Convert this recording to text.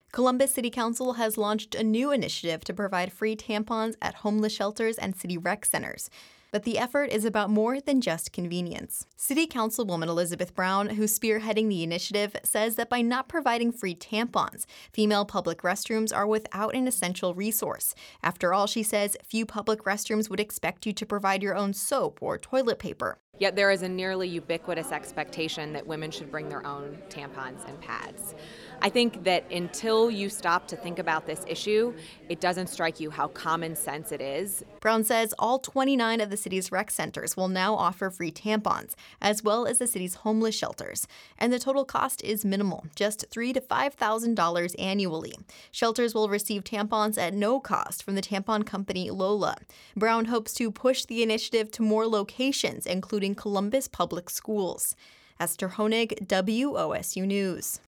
Columbus City Council has launched a new initiative to provide free tampons at homeless shelters and city rec centers. But the effort is about more than just convenience. City Councilwoman Elizabeth Brown, who's spearheading the initiative, says that by not providing free tampons, female public restrooms are without an essential resource. After all, she says, few public restrooms would expect you to provide your own soap or toilet paper. Yet there is a nearly ubiquitous expectation that women should bring their own tampons and pads. I think that until you stop to think about this issue, it doesn't strike you how common sense it is. Brown says all 29 of the city's rec centers will now offer free tampons, as well as the city's homeless shelters. And the total cost is minimal, just $3,000 to $5,000 annually. Shelters will receive tampons at no cost from the tampon company Lola. Brown hopes to push the initiative to more locations, including Columbus Public Schools. Esther Honig, WOSU News.